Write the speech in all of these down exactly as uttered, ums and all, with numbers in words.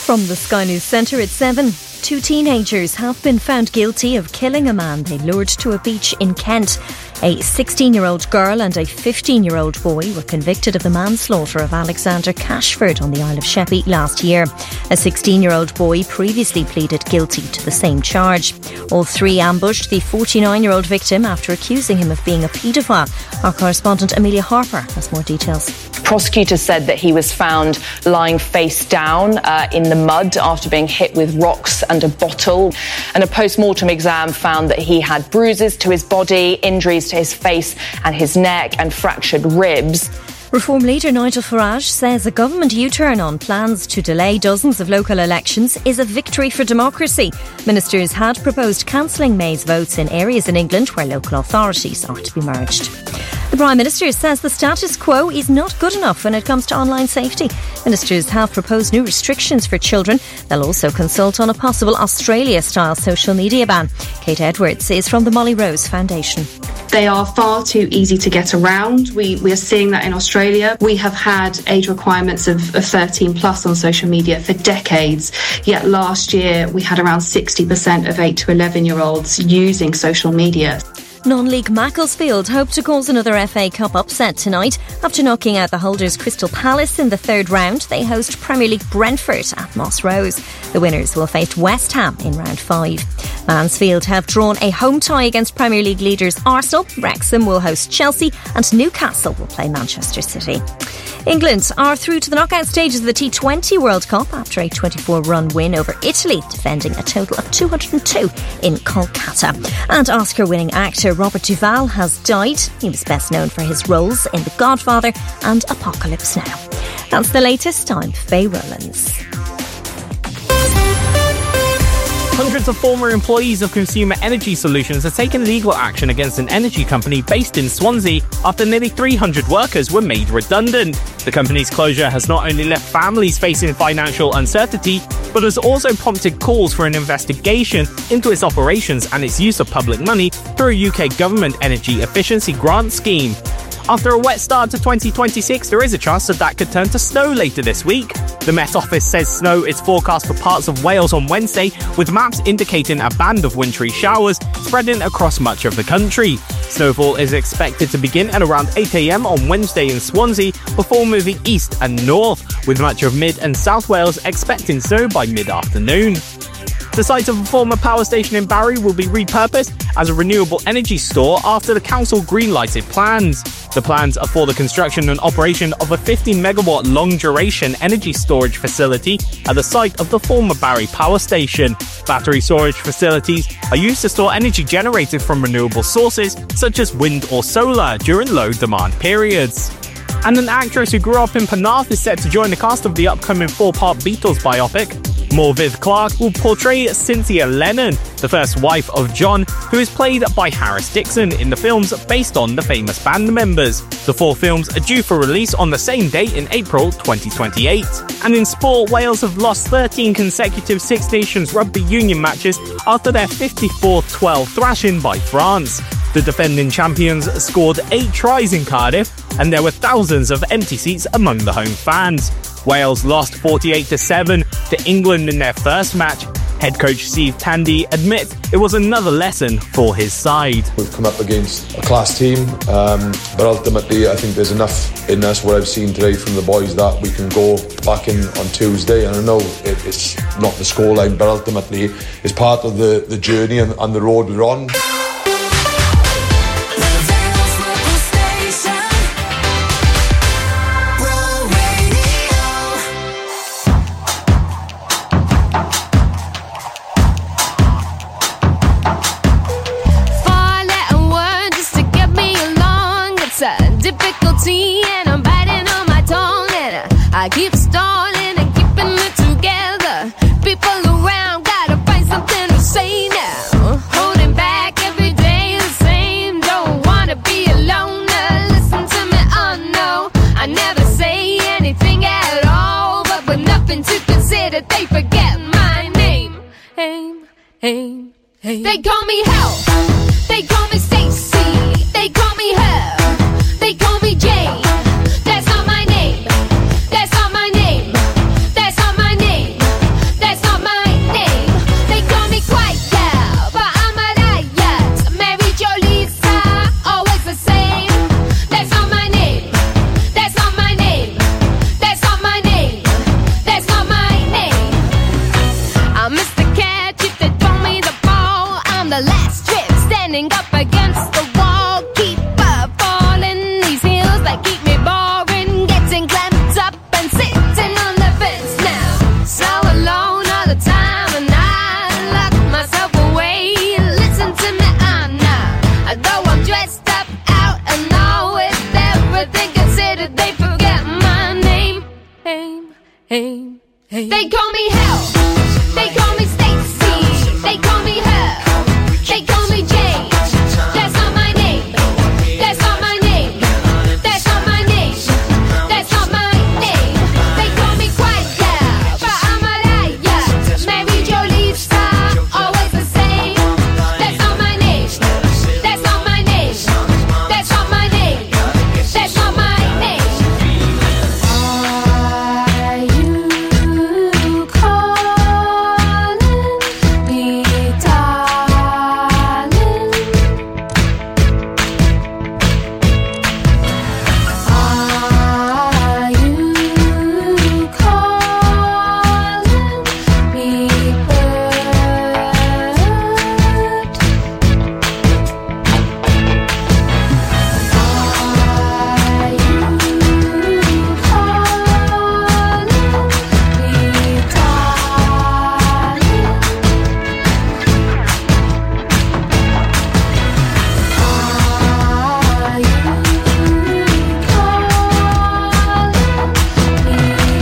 From the Sky News Centre at seven. Two teenagers have been found guilty of killing a man they lured to a beach in Kent. A sixteen-year-old girl and a fifteen-year-old boy were convicted of the manslaughter of Alexander Cashford on the Isle of Sheppey last year. A sixteen-year-old boy previously pleaded guilty to the same charge. All three ambushed the forty-nine-year-old victim after accusing him of being a paedophile. Our correspondent Amelia Harper has more details. Prosecutors said that he was found lying face down uh, in the mud after being hit with rocks and a bottle. And a post-mortem exam found that he had bruises to his body, injuries to his face and his neck, and fractured ribs. Reform leader Nigel Farage says a government U-turn on plans to delay dozens of local elections is a victory for democracy. Ministers had proposed cancelling May's votes in areas in England where local authorities are to be merged. The Prime Minister says the status quo is not good enough when it comes to online safety. Ministers have proposed new restrictions for children. They'll also consult on a possible Australia-style social media ban. Kate Edwards is from the Molly Rose Foundation. They are far too easy to get around. We, we are seeing that in Australia. We have had age requirements of, of thirteen plus on social media for decades. Yet last year we had around sixty percent of eight to eleven year olds using social media. Non-league Macclesfield hope to cause another F A Cup upset tonight. After knocking out the holders Crystal Palace in the third round, they host Premier League Brentford at Moss Rose. The winners will face West Ham in round five. Mansfield have drawn a home tie against Premier League leaders Arsenal. Wrexham will host Chelsea and Newcastle will play Manchester City. England are through to the knockout stages of the T twenty World Cup after a twenty-four run win over Italy, defending a total of two hundred two in Kolkata. And Oscar-winning actor Robert Duvall has died. He was best known for his roles in The Godfather and Apocalypse Now. That's the latest. I'm Faye Rowlands. Hundreds of former employees of Consumer Energy Solutions have taken legal action against an energy company based in Swansea after nearly three hundred workers were made redundant. The company's closure has not only left families facing financial uncertainty, but has also prompted calls for an investigation into its operations and its use of public money through a U K government energy efficiency grant scheme. After a wet start to twenty twenty-six, there is a chance that that could turn to snow later this week. The Met Office says snow is forecast for parts of Wales on Wednesday, with maps indicating a band of wintry showers spreading across much of the country. Snowfall is expected to begin at around eight a.m. on Wednesday in Swansea before moving east and north, with much of mid and south Wales expecting snow by mid-afternoon. The site of a former power station in Barry will be repurposed as a renewable energy store after the council green-lighted plans. The plans are for the construction and operation of a fifty megawatt long-duration energy storage facility at the site of the former Barry power station. Battery storage facilities are used to store energy generated from renewable sources such as wind or solar during low-demand periods. And an actress who grew up in Penarth is set to join the cast of the upcoming four-part Beatles biopic. Morvith Clark will portray Cynthia Lennon, the first wife of John, who is played by Harris Dixon in the films based on the famous band members. The four films are due for release on the same date in April twenty twenty-eight. And in sport, Wales have lost thirteen consecutive Six Nations rugby union matches after their fifty-four twelve thrashing by France. The defending champions scored eight tries in Cardiff, and there were thousands of empty seats among the home fans. Wales lost forty-eight to seven to England in their first match. Head coach Steve Tandy admits it was another lesson for his side. We've come up against a class team, um, but ultimately I think there's enough in us, what I've seen today from the boys, that we can go back in on Tuesday. And I know it, it's not the scoreline, but ultimately it's part of the, the journey and, and the road we're on. Difficulty and I'm biting on my tongue and I keep stalling and keeping it together. People around gotta find something to say now. Holding back every day the same. Don't wanna be alone. Listen to me, oh no. I never say anything at all, but with nothing to consider, they forget my name. Aim, aim, aim. They call me Hell. They call me Stacy. They call me Hell. They call me Jane. That's not my name. That's not my name. That's not my name. name. They call me Hell. They call me Stacy. They call me her. They call me Jane. That's not my name. That's not my name. That's not my name. That's not my name. They call me Quiet Girl, but I'm a liar. Mary Jolie star, always the same. That's not my name. That's not my name. That's not my name. That's not my name. Are you calling me darling? Are you calling me bird? Are you calling me darling? Are you calling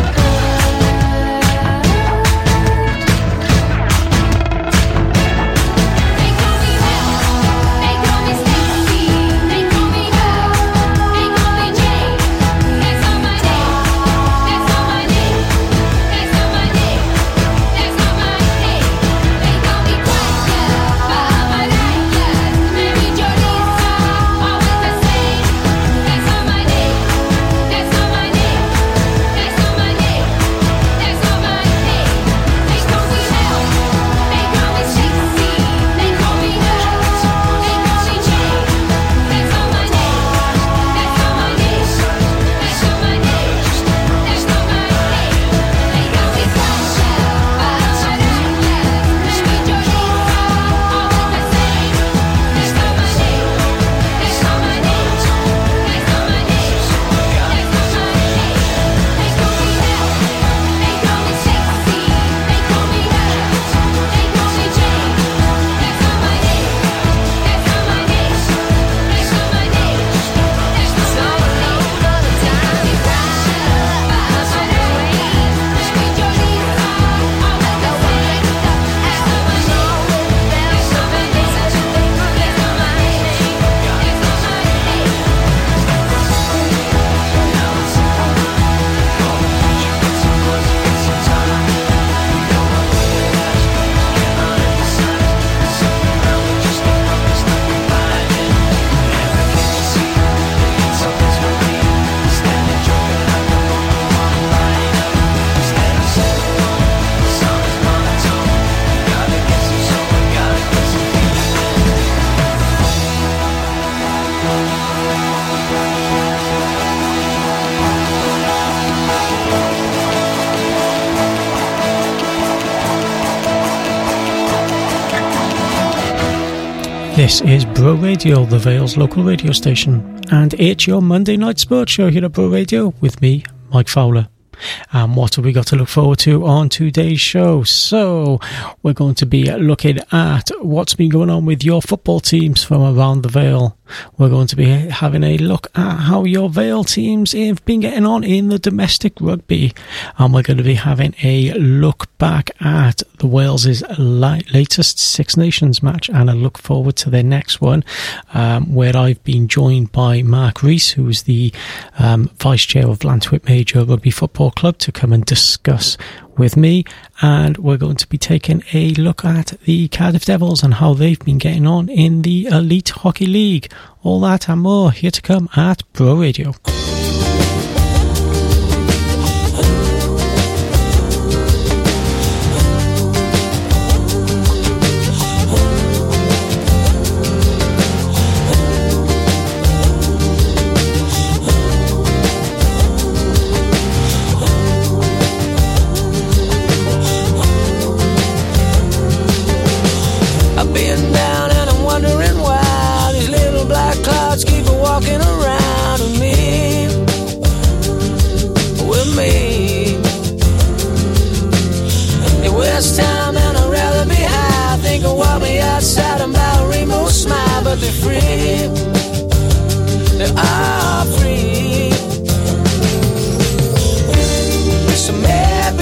This is Bro Radio, the Vale's local radio station, and it's your Monday night sports show here at Bro Radio with me, Mike Fowler. And what have we got to look forward to on today's show? So, we're going to be looking at what's been going on with your football teams from around the Vale. We're going to be having a look at how your Vale teams have been getting on in the domestic rugby. And we're going to be having a look back at the Wales' latest Six Nations match and a look forward to their next one, um, where I've been joined by Mark Rees, who's the um, Vice Chair of Llantwit Major Rugby Football Club, to come and discuss with me. And we're going to be taking a look at the Cardiff Devils and how they've been getting on in the Elite Hockey League. All that and more here to come at Bro Radio. They're free, they are free. So maybe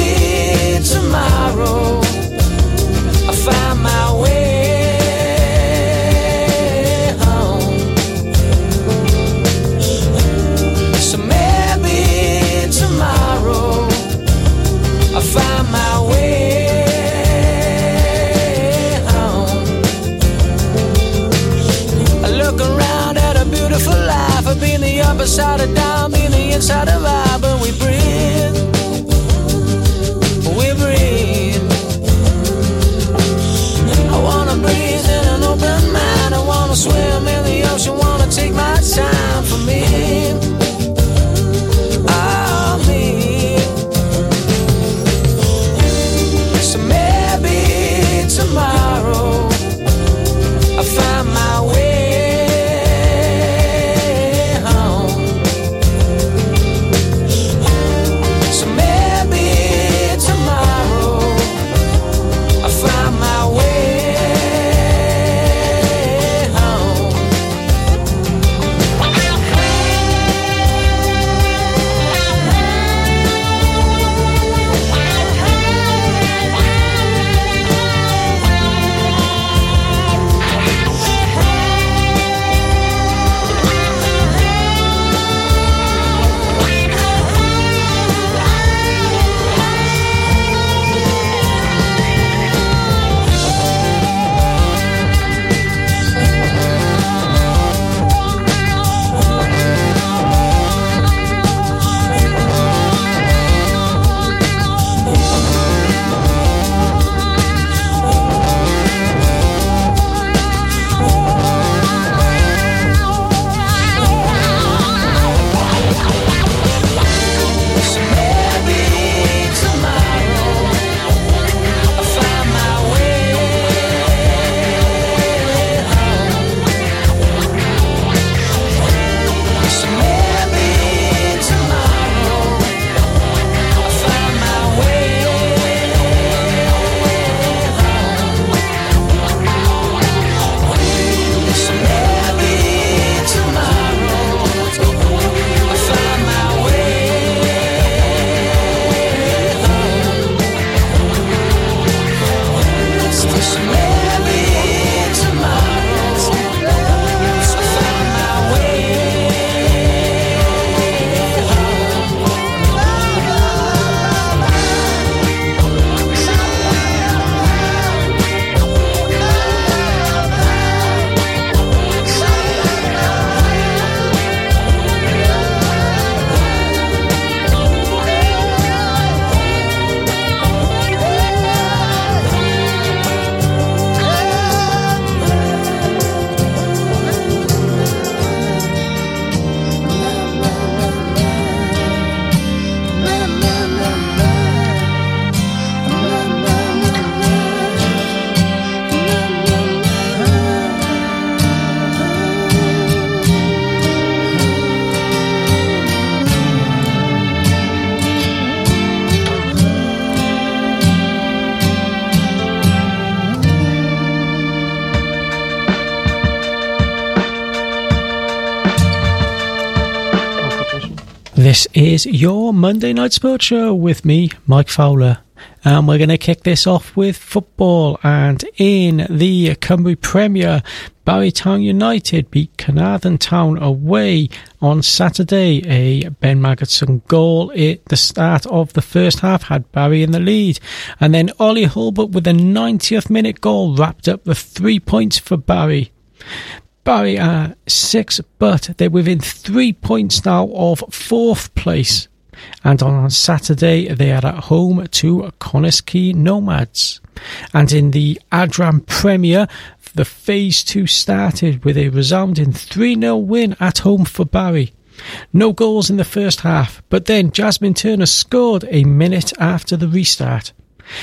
This is your Monday Night Sports Show with me, Mike Fowler. And we're going to kick this off with football. And in the Cymru Premier, Barry Town United beat Carnarvon Town away on Saturday. A Ben Magidson goal at the start of the first half had Barry in the lead. And then Ollie Hulbert with a ninetieth minute goal wrapped up the three points for Barry. Barry are six, but they're within three points now of fourth place. And on Saturday, they are at home to Conisky Nomads. And in the Adram Premier, the Phase two started with a resounding three nil win at home for Barry. No goals in the first half, but then Jasmine Turner scored a minute after the restart.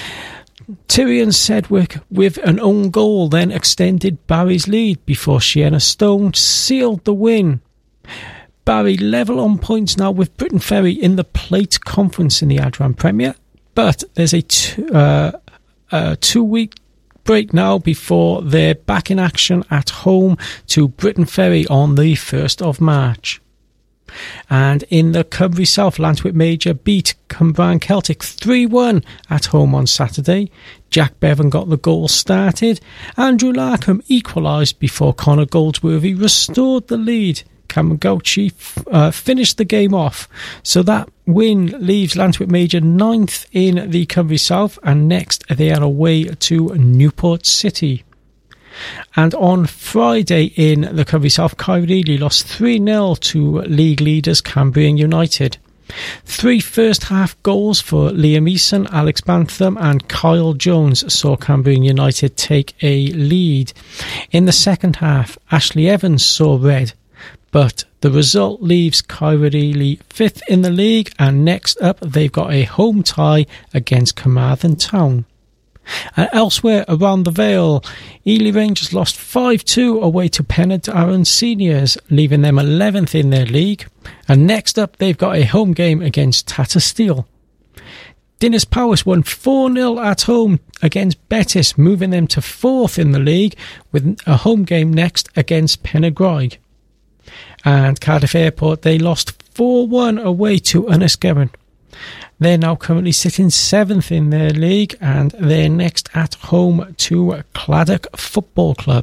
Tyrion Sedgwick with an own goal then extended Barry's lead before Sienna Stone sealed the win. Barry level on points now with Britain Ferry in the Plate Conference in the Adram Premier, but there's a two, uh, uh, two-week break now before they're back in action at home to Britain Ferry on the first of March. And in the Cymru South, Lantwick Major beat Cumbraen Celtic three one at home on Saturday. Jack Bevan got the goal started. Andrew Larkham equalised before Connor Goldsworthy restored the lead. Cameron Gauchi uh, finished the game off. So that win leaves Lantwick Major ninth in the Cymru South, and next they are away to Newport City. And on Friday in the Cymru South, Caerphilly lost three nil to league leaders Cambrian United. Three first half goals for Liam Eason, Alex Bantham and Kyle Jones saw Cambrian United take a lead. In the second half, Ashley Evans saw red, but the result leaves Caerphilly fifth in the league, and next up they've got a home tie against Carmarthen Town. And elsewhere around the Vale, Ely Rangers lost five two away to Penydarren Seniors, leaving them eleventh in their league. And next up, they've got a home game against Tata Steel. Dinas Powys won four nil at home against Betis, moving them to fourth in the league, with a home game next against Penygroig. And Cardiff Airport, they lost four one away to Ynysgerren. They're now currently sitting seventh in their league, and they're next at home to Claddock Football Club.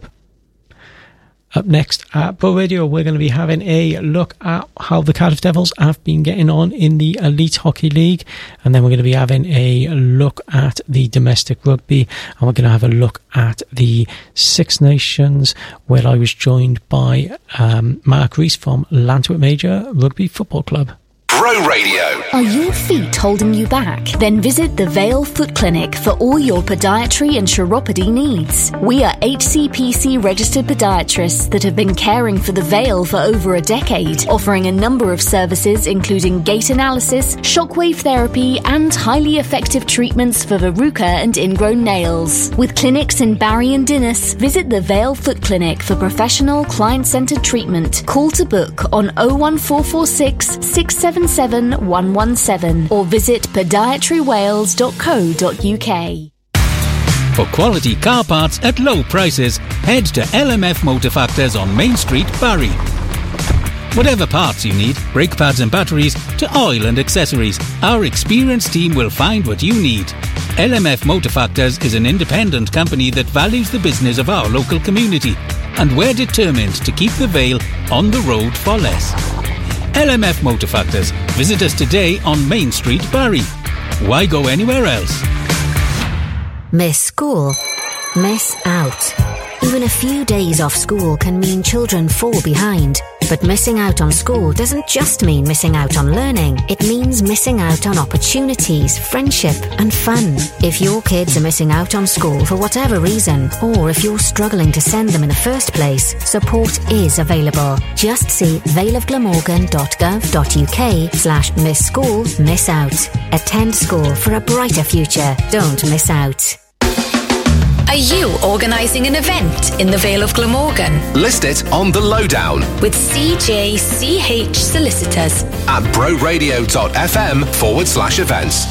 Up next at Bro Radio, we're going to be having a look at how the Cardiff Devils have been getting on in the Elite Hockey League, and then we're going to be having a look at the domestic rugby, and we're going to have a look at the Six Nations, where I was joined by um, Mark Rees from Lantwick Major Rugby Football Club. Bro Radio. Are your feet holding you back? Then visit the Vale Foot Clinic for all your podiatry and chiropody needs. We are H C P C registered podiatrists that have been caring for the Vale for over a decade, offering a number of services including gait analysis, shockwave therapy and highly effective treatments for verruca and ingrown nails. With clinics in Barry and Dinas, visit the Vale Foot Clinic for professional client-centred treatment. Call to book on oh one four four six, six seven seven, one one seven or visit podiatry wales dot co dot uk. For quality car parts at low prices, head to L M F Motor Factors on Main Street, Barry. Whatever parts you need, brake pads and batteries, to oil and accessories, our experienced team will find what you need. L M F Motor Factors is an independent company that values the business of our local community, and we're determined to keep the Vale on the road for less. L M F Motor Factors. Visit us today on Main Street, Barry. Why go anywhere else? Miss school? Miss out. Even a few days off school can mean children fall behind. But missing out on school doesn't just mean missing out on learning. It means missing out on opportunities, friendship and fun. If your kids are missing out on school for whatever reason, or if you're struggling to send them in the first place, support is available. Just see valeofglamorgan dot gov dot uk slash miss school miss out. Attend school for a brighter future. Don't miss out. Are you organising an event in the Vale of Glamorgan? List it on The Lowdown with C J C H Solicitors at broradio.fm forward slash events.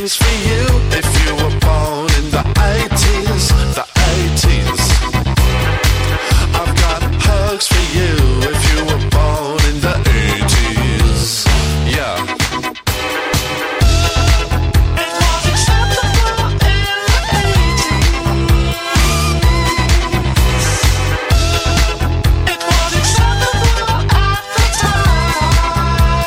things for you if you were born in the eighties, the eighties. I've got hugs for you if you were born in the eighties. Yeah. It was acceptable in the eighties. It was acceptable at the time.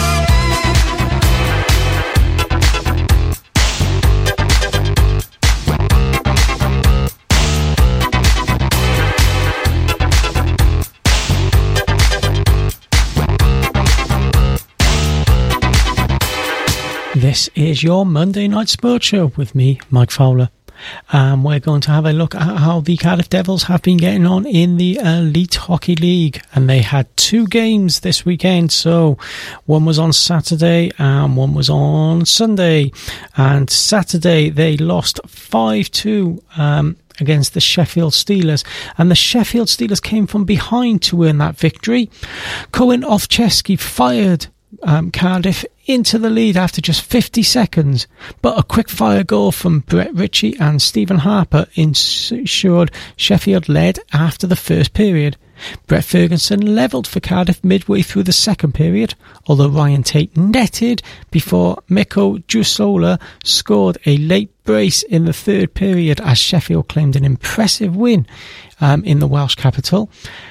This is your Monday Night Sports Show with me, Mike Fowler. And we're going to have a look at how the Cardiff Devils have been getting on in the Elite Hockey League. And they had two games this weekend. So one was on Saturday and one was on Sunday. And Saturday they lost five two um, against the Sheffield Steelers. And the Sheffield Steelers came from behind to win that victory. Koen Ovchesky fired Um, Cardiff into the lead after just fifty seconds, but a quick fire goal from Brett Ritchie and Stephen Harper ensured Sheffield led after the first period. Brett Ferguson levelled for Cardiff midway through the second period, although Ryan Tate netted before Miko Jusola scored a late brace in the third period as Sheffield claimed an impressive win um, in the Welsh capital.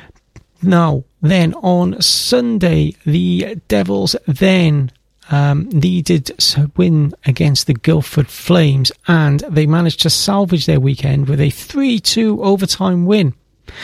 Now, then on Sunday, the Devils then um, needed to win against the Guildford Flames, and they managed to salvage their weekend with a three two overtime win.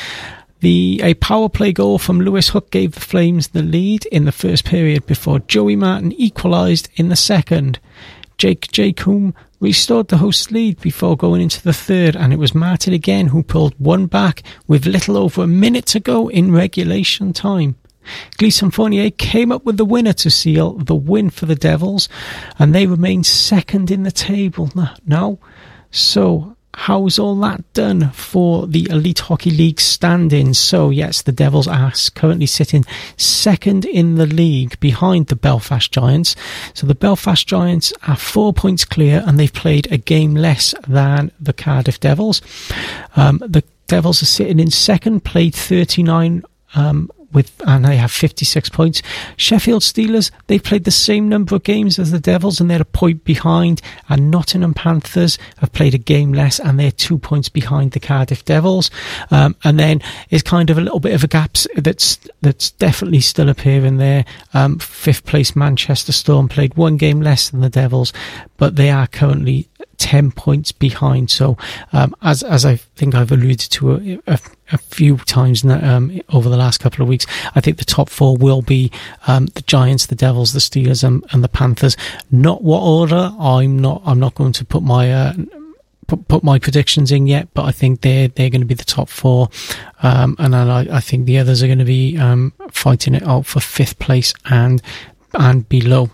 The a power play goal from Lewis Hook gave the Flames the lead in the first period before Joey Martin equalised in the second. Jake Jacomb restored the host's lead before going into the third, and it was Martin again who pulled one back with little over a minute to go in regulation time. Gleason Fournier came up with the winner to seal the win for the Devils, and they remain second in the table now. So how's all that done for the Elite Hockey League standings? So yes, the Devils are currently sitting second in the league behind the Belfast Giants. So the Belfast Giants are four points clear, and they've played a game less than the Cardiff Devils. Um, the Devils are sitting in second, played thirty-nine um with and they have fifty-six points. Sheffield Steelers, they've played the same number of games as the Devils and they're a point behind, and Nottingham Panthers have played a game less and they're two points behind the Cardiff Devils. Um, and then it's kind of a little bit of a gap that's that's definitely still appearing there. Um, fifth place Manchester Storm played one game less than the Devils, but they are currently ten points behind. So um, as as I think I've alluded to a, a, a few times um, over the last couple of weeks, I think the top four will be um, the Giants, the Devils, the Steelers, and, and the Panthers. Not what order. I'm not. I'm not going to put my uh, put, put my predictions in yet, but I think they're they're going to be the top four, um, and I, I think the others are going to be um, fighting it out for fifth place and and below.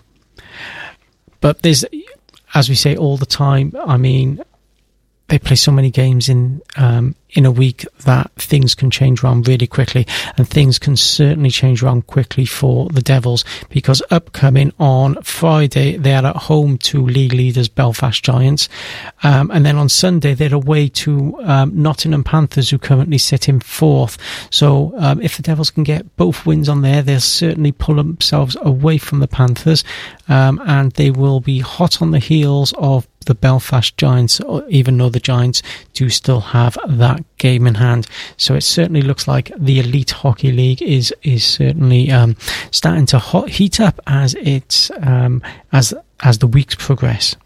But there's, as we say all the time, I mean, they play so many games in um, in a week that things can change around really quickly, and things can certainly change around quickly for the Devils, because upcoming on Friday they are at home to league leaders Belfast Giants, um, and then on Sunday they're away to um, Nottingham Panthers, who currently sit in fourth. So um, if the Devils can get both wins on there, they'll certainly pull themselves away from the Panthers, um, and they will be hot on the heels of the Belfast Giants, even though the Giants do still have that game in hand. So it certainly looks like the Elite Hockey League is is certainly um, starting to hot heat up as it's um, as as the weeks progress.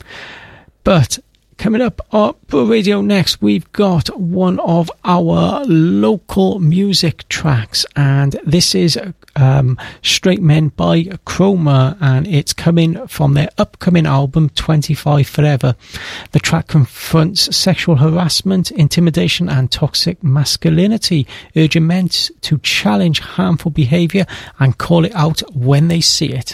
But coming up on Bro Radio next, we've got one of our local music tracks, and this is um, Straight Men by Chroma, and it's coming from their upcoming album twenty-five Forever. The track confronts sexual harassment, intimidation and toxic masculinity, urging men to challenge harmful behaviour and call it out when they see it.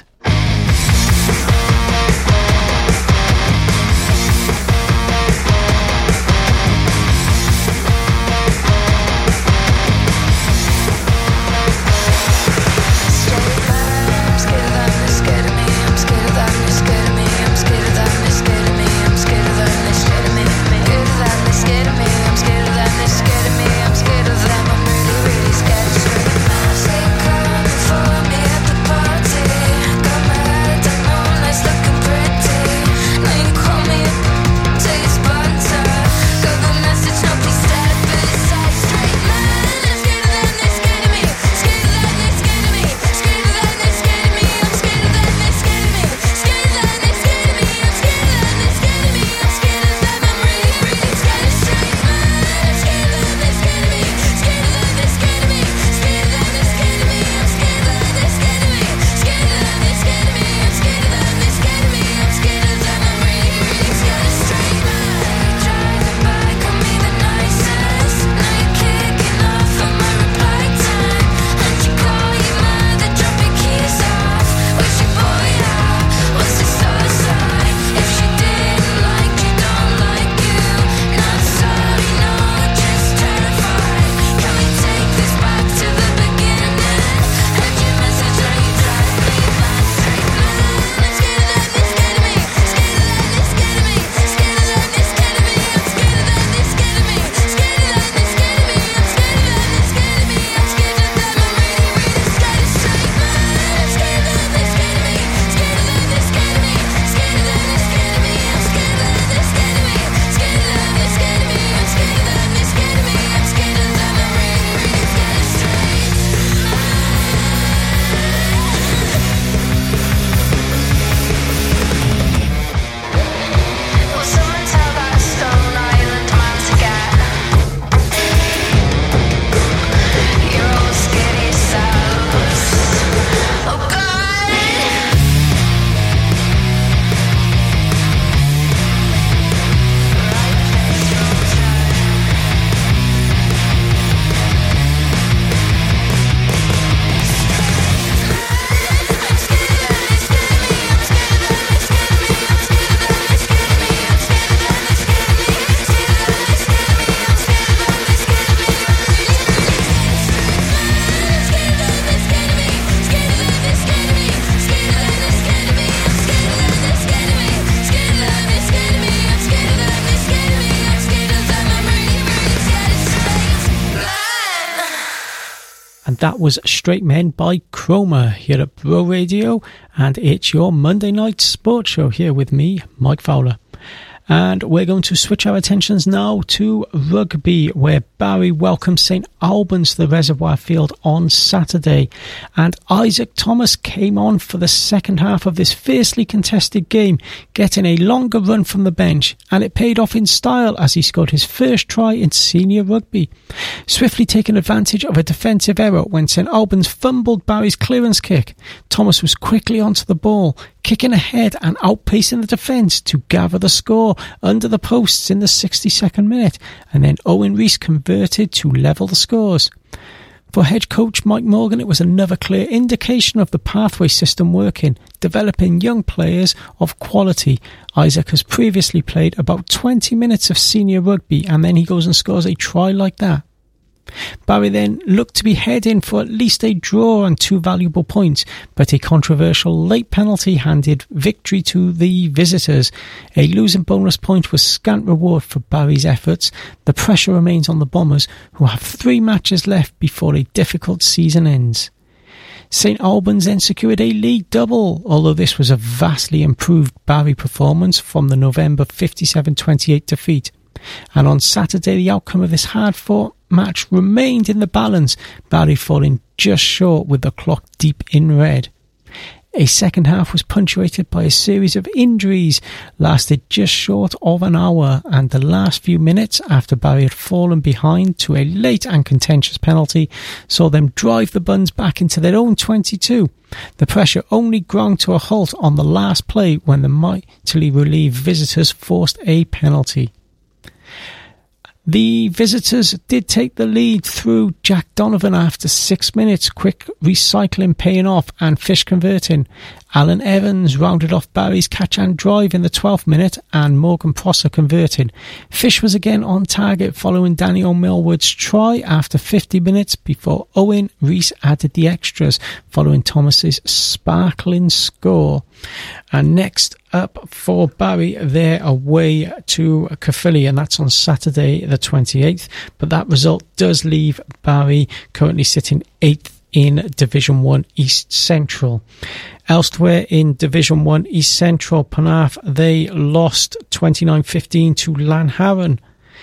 I'm scared of that, and that was Straight Men by Chroma here at Bro Radio, and it's your Monday night sports show here with me, Mike Fowler. And we're going to switch our attentions now to rugby, where Barry welcomed St Albans to the Reservoir Field on Saturday. And Isaac Thomas came on for the second half of this fiercely contested game, getting a longer run from the bench. And it paid off in style as he scored his first try in senior rugby. Swiftly taking advantage of a defensive error when St Albans fumbled Barry's clearance kick, Thomas was quickly onto the ball, kicking ahead and outpacing the defence to gather the score under the posts in the sixty-second minute, and then Owen Rees converted to level the scores. For head coach Mike Morgan, it was another clear indication of the pathway system working, developing young players of quality. Isaac has previously played about twenty minutes of senior rugby, and then he goes and scores a try like that. Barry then looked to be heading for at least a draw and two valuable points, but a controversial late penalty handed victory to the visitors. A losing bonus point was scant reward for Barry's efforts. The pressure remains on the Bombers, who have three matches left before a difficult season ends. St Albans then secured a league double, although this was a vastly improved Barry performance from the November fifty-seven twenty-eight defeat. And on Saturday, the outcome of this hard-fought match remained in the balance, Barry falling just short with the clock deep in red. A second half was punctuated by a series of injuries, lasted just short of an hour, and the last few minutes after Barry had fallen behind to a late and contentious penalty saw them drive the Buns back into their own twenty-two. The pressure only ground to a halt on the last play when the mightily relieved visitors forced a penalty. The visitors did take the lead through Jack Donovan after six minutes, quick recycling paying off and Fish converting. Alan Evans rounded off Barry's catch and drive in the twelfth minute and Morgan Prosser converting. Fish was again on target following Daniel Millwood's try after fifty minutes before Owen Rees added the extras following Thomas's sparkling score. And next up for Barry, they're away to Caerphilly, and that's on Saturday the twenty-eighth. But that result does leave Barry currently sitting eighth in Division one East Central. Elsewhere in Division one East Central, Penarth, they lost twenty-nine fifteen to Lanharan.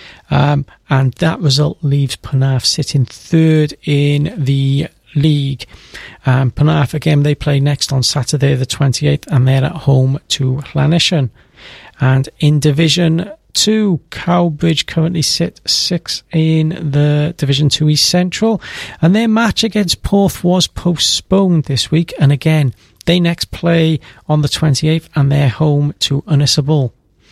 Um, and that result leaves Penarth sitting third in the league. Um, Penarth, again, they play next on Saturday the twenty-eighth, and they're at home to Llanishen. And in Division two, Cowbridge currently sit sixth in the Division two East Central, and their match against Porth was postponed this week, and again, they next play on the twenty-eighth, and they're home to Unisabul.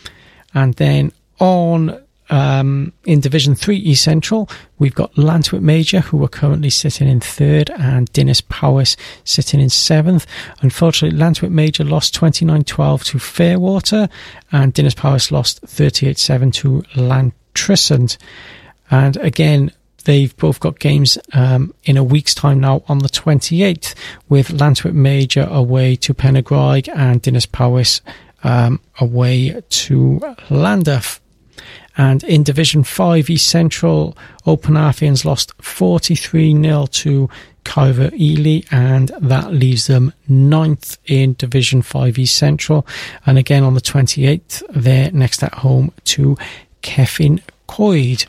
And then on Um, in Division three East Central, we've got Lantwick Major, who are currently sitting in third, and Dinas Powys sitting in seventh. Unfortunately, Lantwick Major lost twenty-nine twelve to Fairwater, and Dinas Powys lost thirty-eight seven to Lantrisant. And again, they've both got games um, in a week's time now on the twenty-eighth, with Lantwick Major away to Penygraig and Dinas Powys um, away to Llandaff. And in Division five East Central, Penarthians lost forty-three nil to Caerphilly Ely, and that leaves them ninth in Division five East Central. And again on the twenty-eighth, they're next at home to Cefn Coed.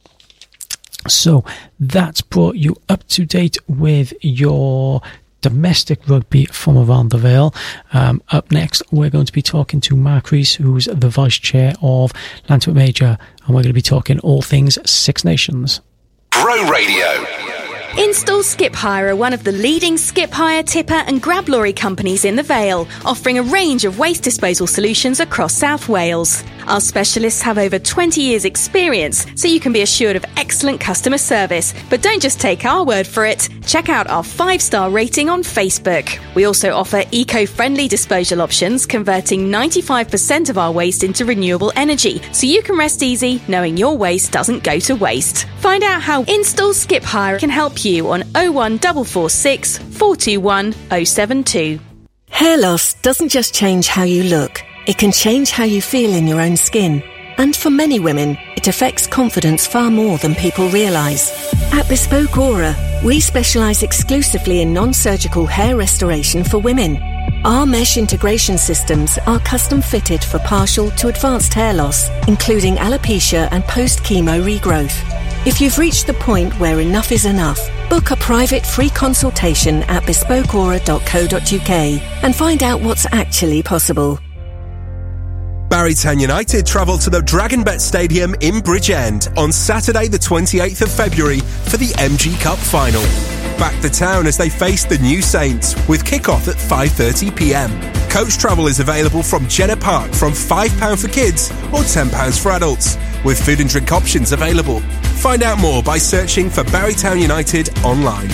So that's brought you up to date with your domestic rugby from around the Vale. Um, up next, we're going to be talking to Mark Rees, who's the Vice Chair of Lantwick Major, and we're going to be talking all things Six Nations. Bro Radio. Install Skip Hire are one of the leading skip hire, tipper and grab lorry companies in the Vale, offering a range of waste disposal solutions across South Wales. Our specialists have over twenty years experience, so you can be assured of excellent customer service. But don't just take our word for it. Check out our five-star rating on Facebook. We also offer eco-friendly disposal options, converting ninety-five percent of our waste into renewable energy, so you can rest easy knowing your waste doesn't go to waste. Find out how Install Skip Hire can help you on oh one four four six, four two one, oh seven two. Hair loss doesn't just change how you look, it can change how you feel in your own skin. And for many women, it affects confidence far more than people realise. At Bespoke Aura, We specialise exclusively in non-surgical hair restoration for women. Our mesh integration systems are custom fitted for partial to advanced hair loss, including alopecia and post-chemo regrowth. If you've reached the point where enough is enough, book a private free consultation at bespoke aura dot co dot uk and find out what's actually possible. Barrytown United travel to the Dragonbet Stadium in Bridgend on Saturday the twenty-eighth of February for the M G Cup final. Back the town as they face the New Saints with kick-off at five thirty p m. Coach travel is available from Jenner Park from five pounds for kids or ten pounds for adults, with food and drink options available. Find out more by searching for Barrytown United online.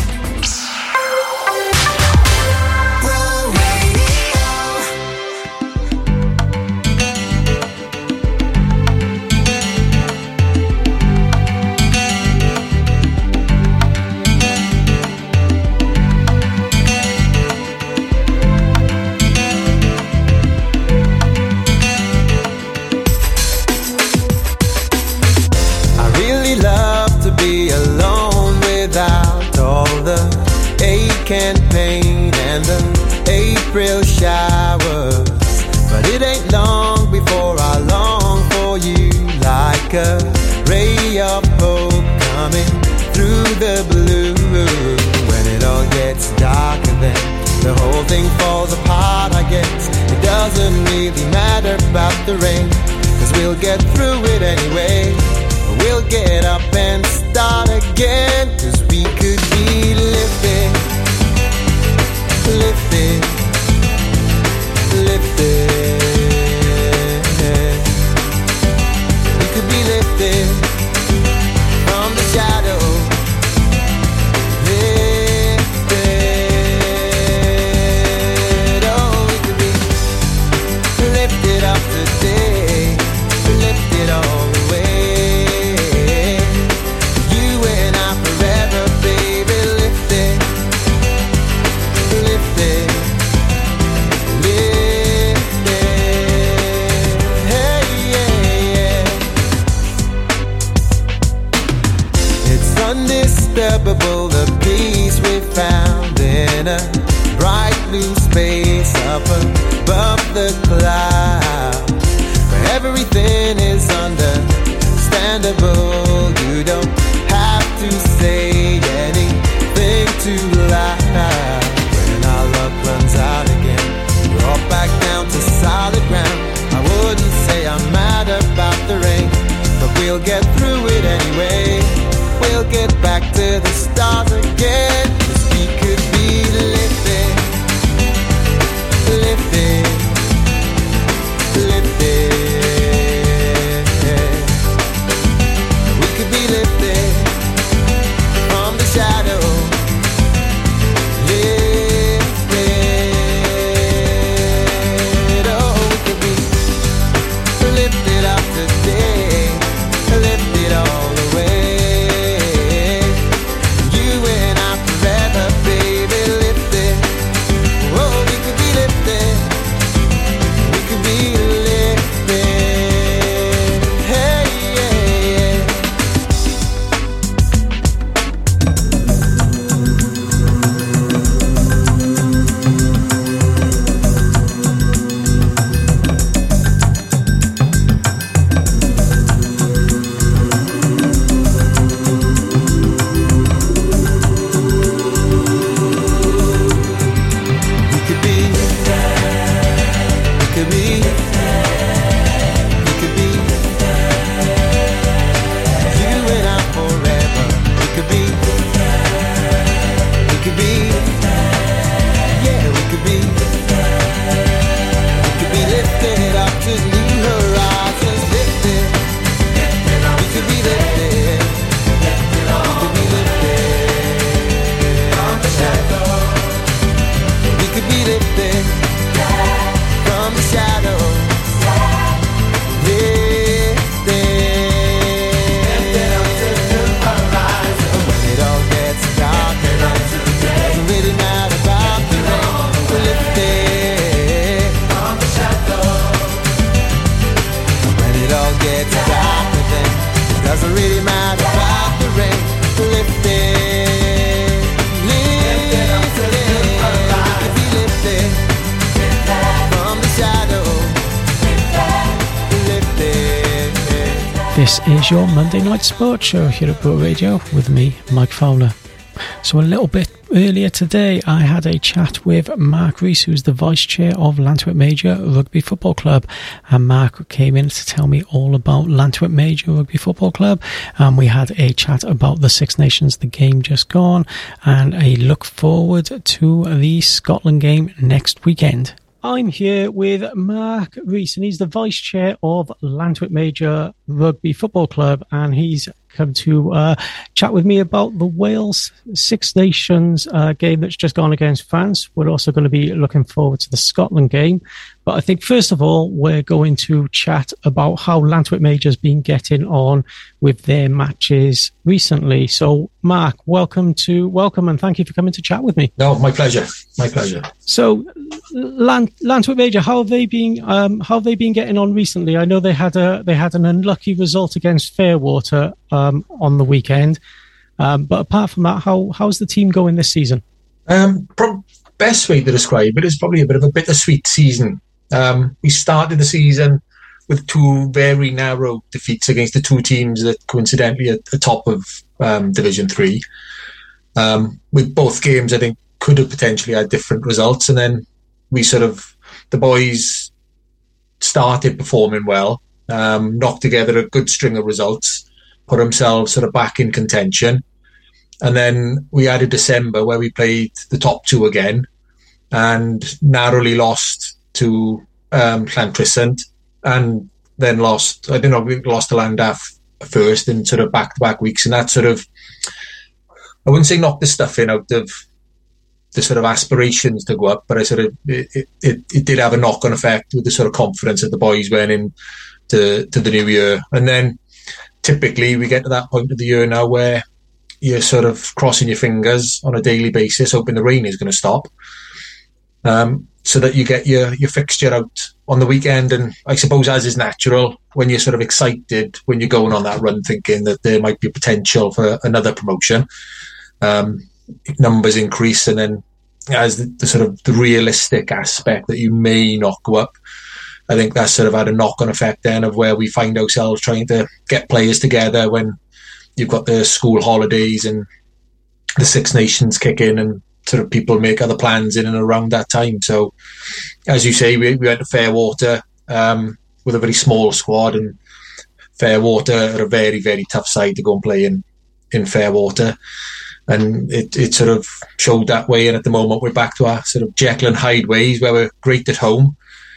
And pain and the April showers, but it ain't long before I long for you, like a ray of hope coming through the blue. When it all gets darker, then the whole thing falls apart, I guess. It doesn't really matter about the rain, 'cause we'll get through it anyway. We'll get up and start again, 'cause we could be living, lifted, lifted. We could be lifted from the shadow, lifted. Oh, we could be lifted up today, lifted all the way. You and I forever, baby, lifted. Lifted, lifted, hey, yeah, yeah. It's undisturbable, the peace we found in a bright blue space up above the clouds, where everything is understandable. You don't have to say anything too loud. Our luck runs out again, we're all back down to solid ground. I wouldn't say I'm mad about the rain, but we'll get through it anyway. We'll get back to the stars again, 'cause we could be lifted, lifted, lifted. We could be lifted from the shadow, yeah. From the shadow, This is your Monday Night Sports Show here at Bro Radio with me, Mike Fowler. So a little bit earlier today, I had a chat with Mark Rees, who's the Vice Chair of Llantwit Major Rugby Football Club. And Mark came in to tell me all about Llantwit Major Rugby Football Club. And we had a chat about the Six Nations, the game just gone, and a look forward to the Scotland game next weekend. I'm here with Mark Rees, and he's the Vice Chair of Llantwit Major Rugby Football Club, and he's come to uh, chat with me about the Wales Six Nations uh, game that's just gone against France. We're also going to be looking forward to the Scotland game. But I think, first of all, we're going to chat about how Llantwit Major's been getting on with their matches recently. So, Mark, welcome to welcome and thank you for coming to chat with me. No, my pleasure. My pleasure. So, Lant- Llantwit Major, how have they been? Um, how have they been getting on recently? I know they had a they had an unlucky result against Fairwater um, on the weekend, um, but apart from that, how how's the team going this season? Um, pro- best way to describe it is probably a bit of a bittersweet season. Um, we started the season with two very narrow defeats against the two teams that coincidentally are at top of um, Division Three. Um, with both games, I think could have potentially had different results, and then we sort of the boys started performing well, um, knocked together a good string of results, put themselves sort of back in contention, and then we had a December where we played the top two again, and narrowly lost to um, Llantrisant, and then lost. I don't know, we lost to Llandaff first in sort of back-to-back weeks, and that sort of, I wouldn't say knocked the stuffing out of the sort of aspirations to go up, but I sort of it, it, it did have a knock-on effect with the sort of confidence that the boys went in to, to the new year. And then typically we get to that point of the year now where you're sort of crossing your fingers on a daily basis, hoping the rain is going to stop, um, so that you get your, your fixture out on the weekend. And I suppose, as is natural, when you're sort of excited, when you're going on that run thinking that there might be potential for another promotion, um, numbers increase, and then as the, the sort of the realistic aspect that you may not go up, I think that's sort of had a knock-on effect then of where we find ourselves trying to get players together when you've got the school holidays and the Six Nations kick in, and sort of people make other plans in and around that time. So, as you say, we, we went to Fairwater um, with a very small squad, and Fairwater are a very, very tough side to go and play in, in Fairwater. And it, it sort of showed that way. And at the moment, we're back to our sort of Jekyll and Hyde ways, where we're great at home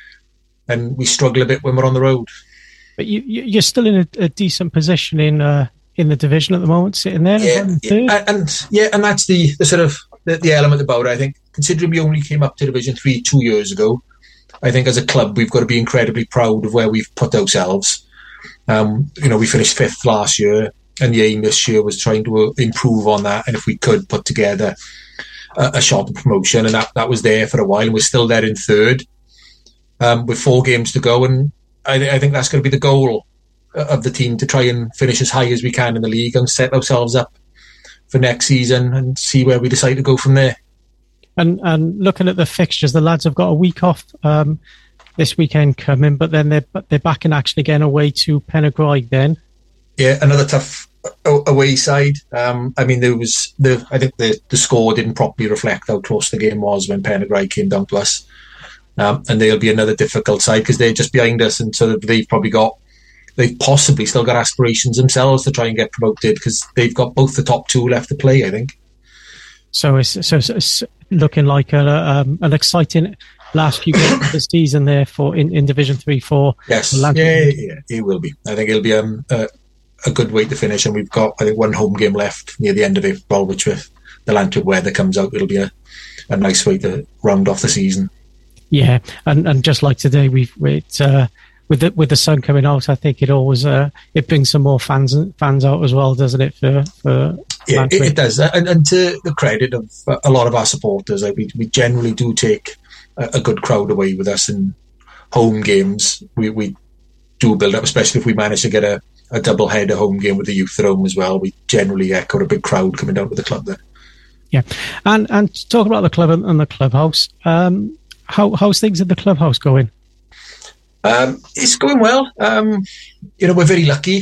and we struggle a bit when we're on the road. But you, you're still in a, a decent position in uh, in the division at the moment, sitting there. Yeah, yeah, and yeah, and that's the, the sort of the, the element about it. I think, considering we only came up to Division Three two years ago, I think as a club we've got to be incredibly proud of where we've put ourselves. Um, you know, we finished fifth last year, and the aim this year was trying to improve on that, and if we could put together a, a shot of promotion, and that, that was there for a while, and we're still there in third um, with four games to go. And I, th- I think that's going to be the goal of the team, to try and finish as high as we can in the league and set ourselves up for next season and see where we decide to go from there. And and looking at the fixtures, the lads have got a week off um, this weekend coming, but then they're they're back in action again away to Pen y Graig then. Yeah, another tough away side. Um, I mean, there was the. I think the, the score didn't properly reflect how close the game was when Pen y Graig came down to us, um, and they'll be another difficult side because they're just behind us, and so they've probably got, they've possibly still got aspirations themselves to try and get promoted because they've got both the top two left to play, I think. So it's so it's looking like a, um, an exciting last few games of the season there for in, in Division Three for yes, yeah, yeah, yeah, it will be. I think it'll be um. Uh, a good way to finish, and we've got I think one home game left near the end of April, which with the Llantwit weather comes out, it'll be a, a nice way to round off the season. Yeah, and and just like today, we've it, uh, with the with the sun coming out, I think it always uh, it brings some more fans fans out as well, doesn't it? For for yeah, it, it does, and, and to the credit of a lot of our supporters, like we we generally do take a, a good crowd away with us in home games. We we do build up, especially if we manage to get a a double header home game with the youth at home as well. We generally echo a big crowd coming down to the club there. Yeah, and and talk about the club and the clubhouse. Um, how how's things at the clubhouse going? Um, it's going well. Um, you know, we're very lucky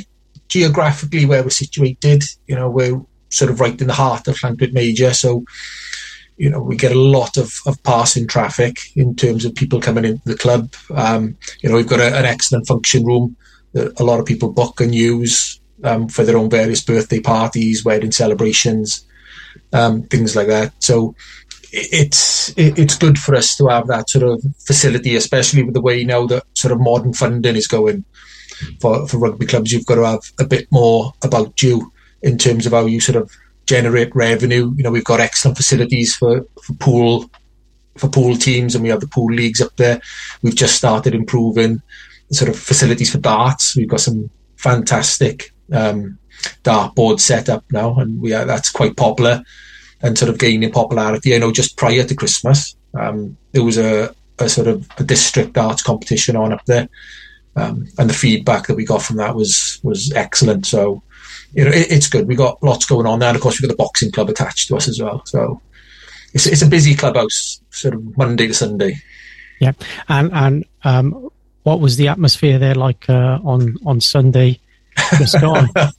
geographically where we're situated, you know, we're sort of right in the heart of Llantwit Major, so you know, we get a lot of, of passing traffic in terms of people coming into the club. Um, you know, we've got a, an excellent function room that a lot of people book and use um, for their own various birthday parties, wedding celebrations, um, things like that. So it's it, it's good for us to have that sort of facility, especially with the way now that sort of modern funding is going for, for rugby clubs. You've got to have a bit more about you in terms of how you sort of generate revenue. You know, we've got excellent facilities for, for pool for pool teams, and we have the pool leagues up there. We've just started improving sort of facilities for darts. We've got some fantastic um, dart boards set up now, and we are, that's quite popular and sort of gaining popularity. I know just prior to Christmas, um, there was a, a sort of a district darts competition on up there, um, and the feedback that we got from that was was excellent. So, you know, it, it's good. We got lots going on there, and of course we've got the boxing club attached to us as well. So it's it's a busy clubhouse, sort of Monday to Sunday. Yeah, and and um, what was the atmosphere there like uh, on on Sunday? Just gone. um,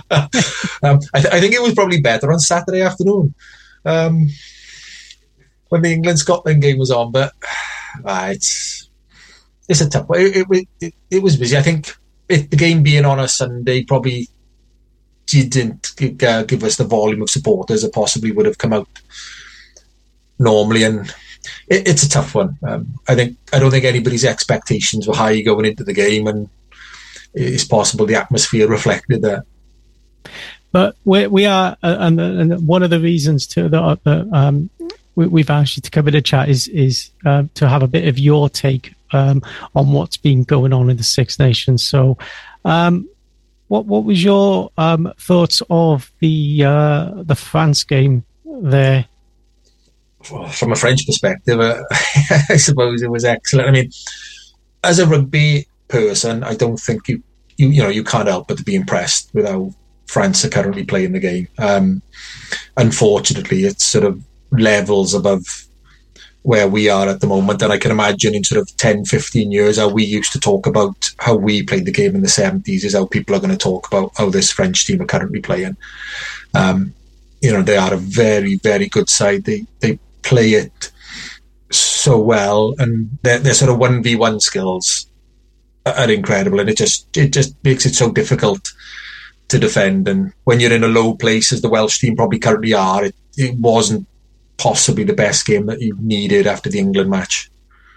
I, th- I think it was probably better on Saturday afternoon um, when the England Scotland game was on, but uh, it's it's a tough one. It, it, it, it was busy. I think it, the game being on a Sunday probably didn't uh, give us the volume of supporters that possibly would have come out normally, and it, it's a tough one. Um, I think I don't think anybody's expectations were high going into the game, and it's possible the atmosphere reflected that. But we we are, uh, and, and one of the reasons to that uh, um, we, we've asked you to come in and chat is is uh, to have a bit of your take um, on what's been going on in the Six Nations. So, um, what what was your um, thoughts of the uh, the France game there? From a French perspective, uh, I suppose it was excellent. I mean, as a rugby person, I don't think you, you you know you can't help but to be impressed with how France are currently playing the game. Um, unfortunately, it's sort of levels above where we are at the moment, and I can imagine in sort of ten, fifteen years how we used to talk about how we played the game in the seventies is how people are going to talk about how this French team are currently playing. Um, you know, they are a very, very good side. They they play it so well, and their their sort of one v one skills are incredible, and it just it just makes it so difficult to defend. And when you're in a low place, as the Welsh team probably currently are, it, it wasn't possibly the best game that you needed after the England match.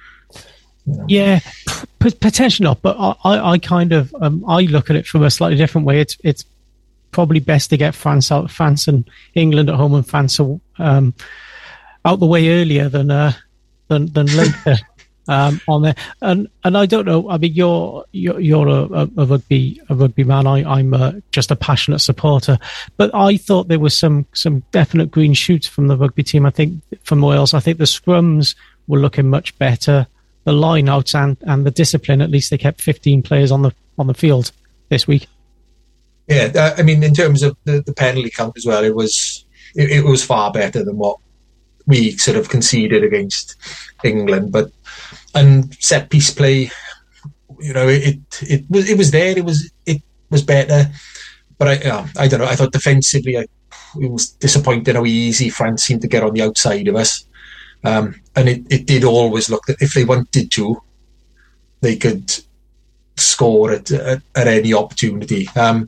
You know? Yeah, p- potentially not, but I, I kind of um, I look at it from a slightly different way. It's it's probably best to get France out, France and England at home, and France um, out the way earlier than uh, than than later. Um, on there, and and I don't know. I mean, you're you're, you're a, a rugby a rugby man. I, I'm a, just a passionate supporter. But I thought there was some some definite green shoots from the rugby team. I think from Wales. I think the scrums were looking much better. The lineouts and, and the discipline. At least they kept fifteen players on the on the field this week. Yeah, uh, I mean, in terms of the, the penalty count as well, it was it, it was far better than what we sort of conceded against England. But and set piece play, you know, it it was it was there. It was it was better, but I uh, I don't know. I thought defensively, I, it was disappointing how easy France seemed to get on the outside of us, um, and it, it did always look that if they wanted to, they could score at at, at any opportunity. Um,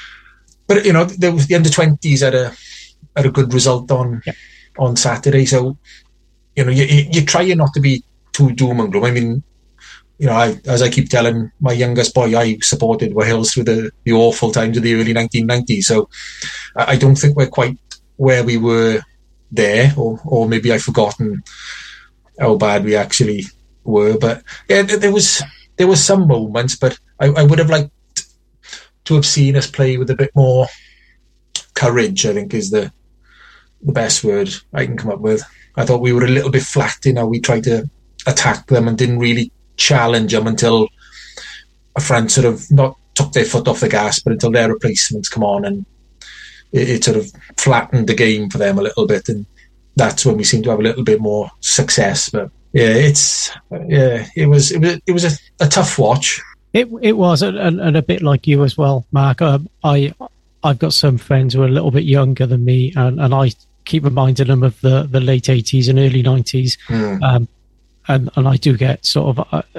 but you know, there was the under twenties had a had a good result on yeah. on Saturday, so you know you you're trying not to be too doom and gloom. I mean, you know, I, as I keep telling my youngest boy, I supported Wales through the, the awful times of the early nineteen nineties. So I don't think we're quite where we were there, or or maybe I've forgotten how bad we actually were. But yeah, there was there was some moments, but I, I would have liked to have seen us play with a bit more courage, I think is the the best word I can come up with. I thought we were a little bit flat in how we tried to attack them and didn't really challenge them until a France sort of not took their foot off the gas, but until their replacements come on, and it, it sort of flattened the game for them a little bit, and that's when we seem to have a little bit more success. But yeah, it's yeah, it was it was it was a, a tough watch. It it was, and, and a bit like you as well, Mark. Um, I I've got some friends who are a little bit younger than me, and, and I keep reminding them of the, the late eighties and early nineties, mm. um, and and I do get sort of uh,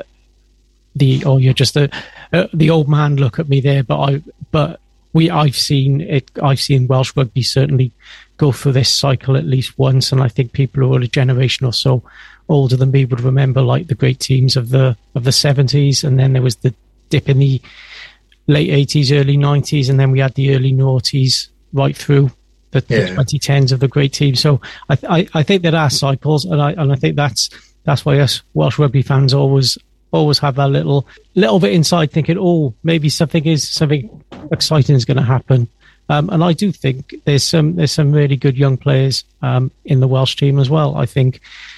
the oh you're just a uh, the old man look at me there, but I but we I've seen it. I've seen Welsh rugby certainly go through this cycle at least once, and I think people who are a generation or so older than me would remember like the great teams of the of the seventies, and then there was the dip in the late eighties, early nineties, and then we had the early noughties right through the, yeah. the twenty tens of the great teams. So I, I I think there are cycles, and I and I think that's that's why us Welsh rugby fans always always have that little little bit inside thinking, oh, maybe something is something exciting is going to happen. Um, and I do think there's some there's some really good young players um, in the Welsh team as well. I think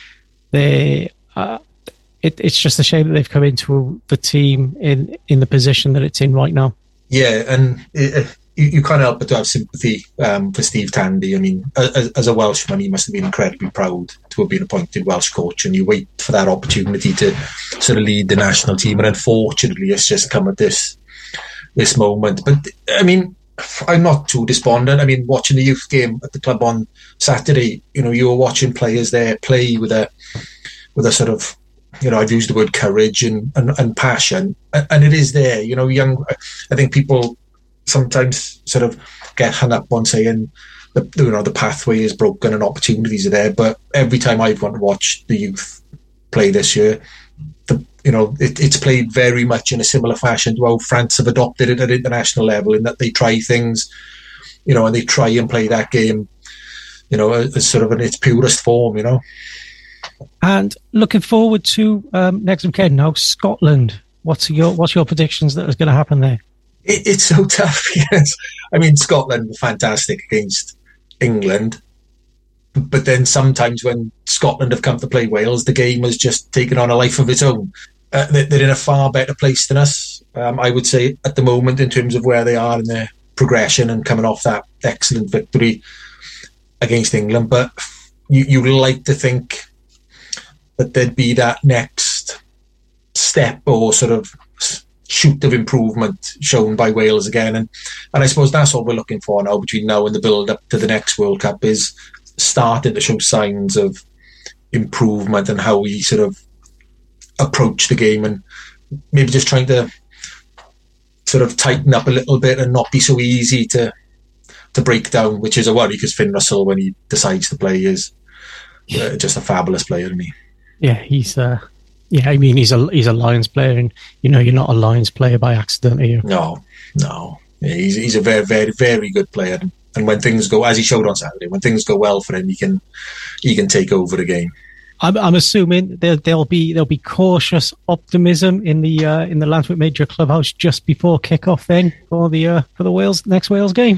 they. Uh, It, it's just a shame that they've come into the team in, in the position that it's in right now. Yeah, and it, you, you can't help but to have sympathy um, for Steve Tandy. I mean, as, as a Welshman, he must have been incredibly proud to have been appointed Welsh coach, and you wait for that opportunity to sort of lead the national team. And unfortunately, it's just come at this this moment. But, I mean, I'm not too despondent. I mean, watching the youth game at the club on Saturday, you know, you were watching players there play with a with a sort of, you know, I've used the word courage and, and, and passion, and it is there. You know, young. I think people sometimes sort of get hung up on saying the you know the pathway is broken and opportunities are there. But every time I've gone to watch the youth play this year, the you know it, it's played very much in a similar fashion to how France have adopted it at international level, in that they try things, you know, and they try and play that game, you know, as sort of in its purest form, you know. And looking forward to um, next weekend now, Scotland. What's your what's your predictions that is going to happen there? It, it's so tough because, I mean, Scotland were fantastic against England, but then sometimes when Scotland have come to play Wales, the game has just taken on a life of its own. Uh, they're in a far better place than us, um, I would say, at the moment, in terms of where they are in their progression and coming off that excellent victory against England. But you you like to think that there'd be that next step or sort of shoot of improvement shown by Wales again. And and I suppose that's what we're looking for now, between now and the build-up to the next World Cup, is starting to show signs of improvement and how we sort of approach the game, and maybe just trying to sort of tighten up a little bit and not be so easy to to break down, which is a worry, because Finn Russell, when he decides to play, is uh, just a fabulous player, isn't he? Yeah, he's uh, yeah. I mean, he's a he's a Lions player, and you know, you're not a Lions player by accident, are you? No, no. Yeah, he's he's a very very very good player, and when things go, as he showed on Saturday, when things go well for him, he can he can take over the game. I'm, I'm assuming there there'll be there'll be cautious optimism in the uh, in the Lantwick Major Clubhouse just before kick-off then for the uh, for the Wales next Wales game.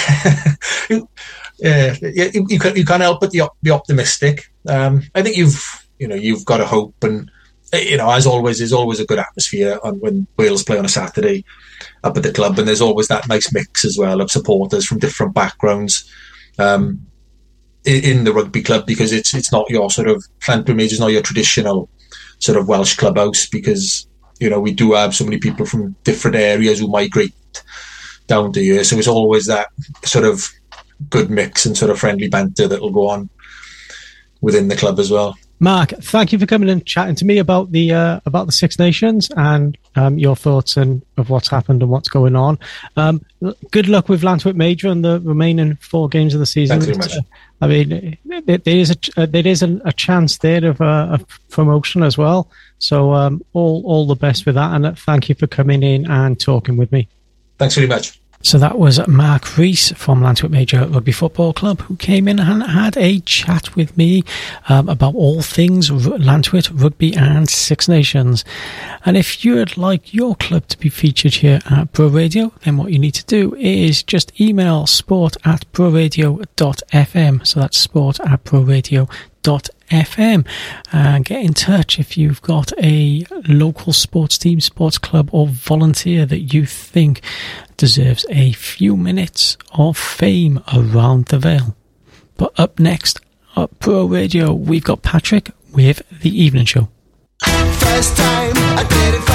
yeah, yeah, you, you can't you can't help but be, be optimistic. Um, I think you've. You know, you've got to hope, and you know, as always, there's always a good atmosphere on when Wales play on a Saturday up at the club, and there's always that nice mix as well of supporters from different backgrounds um, in, in the rugby club, because it's it's not your sort of Lantwick Major is not your traditional sort of Welsh clubhouse, because you know we do have so many people from different areas who migrate down to here, so it's always that sort of good mix and sort of friendly banter that will go on within the club as well. Mark, thank you for coming and chatting to me about the uh, about the Six Nations and um, your thoughts and of what's happened and what's going on. Um, good luck with Lantwick Major and the remaining four games of the season. Thanks very much. Uh, I mean, there is a uh, there is a, a chance there of, uh, of promotion as well. So um, all all the best with that, and uh, thank you for coming in and talking with me. Thanks very much. So that was Mark Rees from Lantwick Major Rugby Football Club, who came in and had a chat with me um, about all things R- Lantwick Rugby and Six Nations. And if you'd like your club to be featured here at Bro Radio, then what you need to do is just email sport at broradio dot f m. So that's sport at broradio dot f m, and get in touch if you've got a local sports team, sports club or volunteer that you think deserves a few minutes of fame around the Vale. But up next at Bro Radio, we've got Patrick with The Evening Show. First time I did it for the hell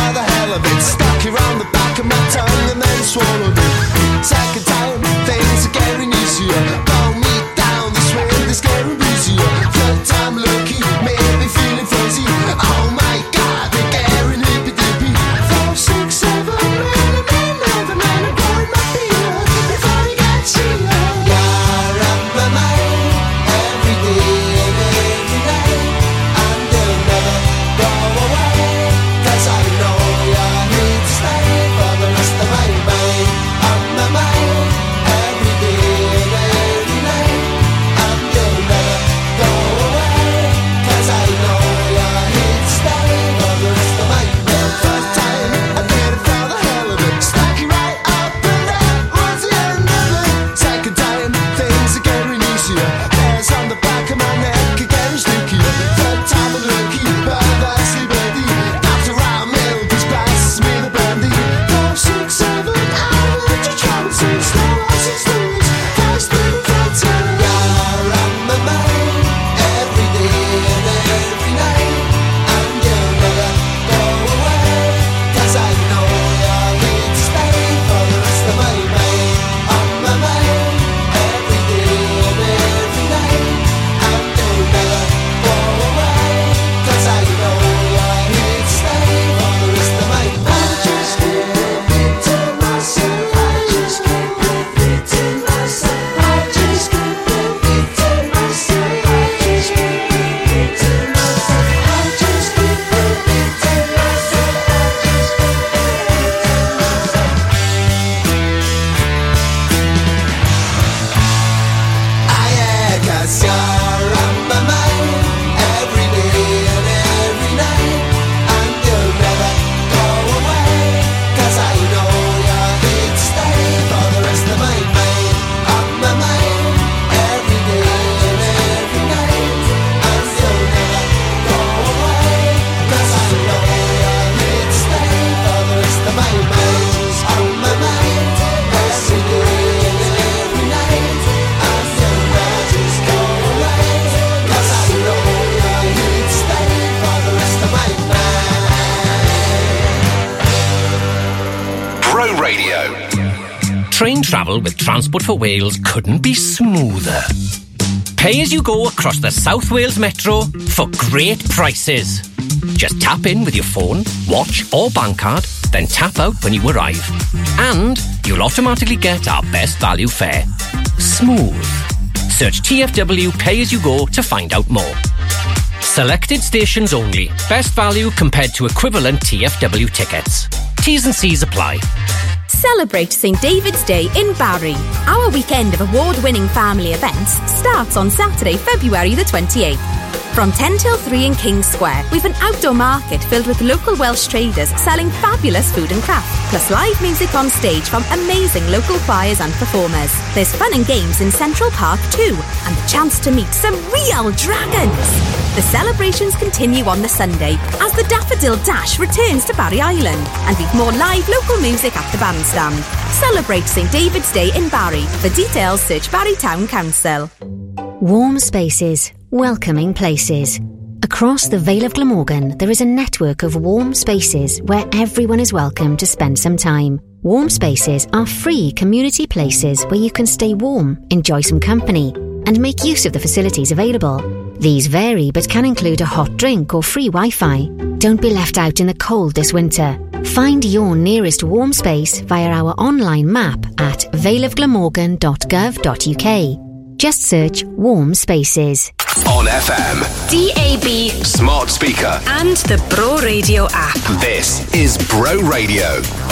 hell of it. Stuck around the back of my tongue and then swallowed it. Second time, things are getting easier. Pull me down this way, this getting busier. Third time lucky, maybe feeling fuzzy. Oh my god, they're getting hippy dippy. Four, six, seven, eight, nine, eleven, and I'm going my beer before you get cheated. You're on my mind every day and every night, and they'll never go away. 'Cause I know you're here to stay for the rest of my mind. On my mind every day and every night, and they'll never go away. 'Cause I know you're here to stay for the rest of my mind. First time I did it for the hell of it. Stuck it right up and that was the end of it. Second time, things are getting easier. Hairs on the back of my neck are getting stickier. Third time I'm lucky, but that's the baby. After our milk, this passes me the brandy. Four, six, seven, I'll let you try and see slow as it slows. First thing, third time. You're on my mind every day and every night, and you'll never go away. 'Cause I know you're here to stay for the rest of my mind. On my mind every day and every night, and you'll never go away. 'Cause I know you're here to stay for the rest of my mind. I just keep repeating myself. I just keep repeating myself. I just keep repeating myself. I just keep repeating myself. I just keep repeating myself. I just keep repeating myself. Ah, yeah, 'cause you're on my mind every day and every night, and you'll never go away. 'Cause I know you're here to stay for the rest of my mind. On my mind every day and every night, and you'll never go away. 'Cause I know you're here to stay for the rest of my mind. On my mind every day and every night, and you'll never just go away. 'Cause I know you're here to stay for the rest of my mind. Bro Radio. Train travel with Transport for Wales couldn't be smoother. Pay as you go across the South Wales Metro for great prices. Just tap in with your phone, watch or bank card, then tap out when you arrive. And you'll automatically get our best value fare. Smooth. Search T F W Pay as you go to find out more. Selected stations only. Best value compared to equivalent T F W tickets. T's and C's apply. Celebrate Saint David's Day in Barry. Our weekend of award-winning family events starts on Saturday, February the twenty-eighth. From ten till three in King's Square, we've an outdoor market filled with local Welsh traders selling fabulous food and craft, plus live music on stage from amazing local choirs and performers. There's fun and games in Central Park too, and the chance to meet some real dragons. The celebrations continue on the Sunday as the Daffodil Dash returns to Barry Island, and we've more live local music at the bandstand. Celebrate Saint David's Day in Barry. For details, search Barry Town Council. Warm spaces, welcoming places. Across the Vale of Glamorgan, there is a network of warm spaces where everyone is welcome to spend some time. Warm spaces are free community places where you can stay warm, enjoy some company, and make use of the facilities available. These vary but can include a hot drink or free Wi-Fi. Don't be left out in the cold this winter. Find your nearest warm space via our online map at vale of glamorgan dot gov dot u k. Just search Warm Spaces. On F M, D A B, smart speaker, and the Bro Radio app. This is Bro Radio.